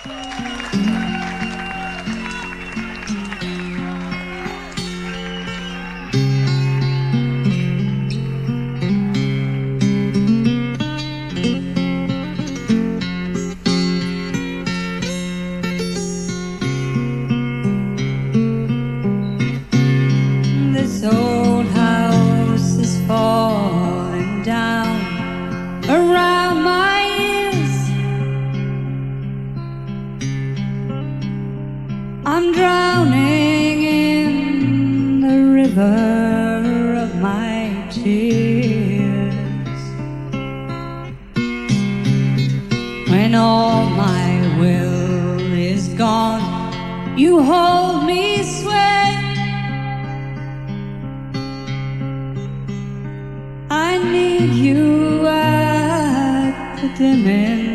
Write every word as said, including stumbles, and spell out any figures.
This old house is falling down around my ears. I'm drowning in the river of my tears. When all my will is gone, you hold me sway. I need you at the dim end